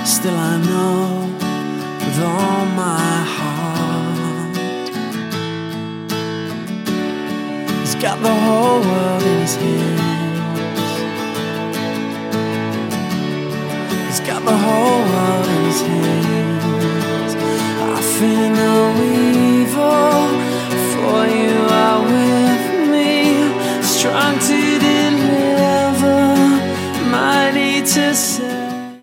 Still I know with all my heart he's got the whole world in his hands. He's got the whole world in his hands. I feel no way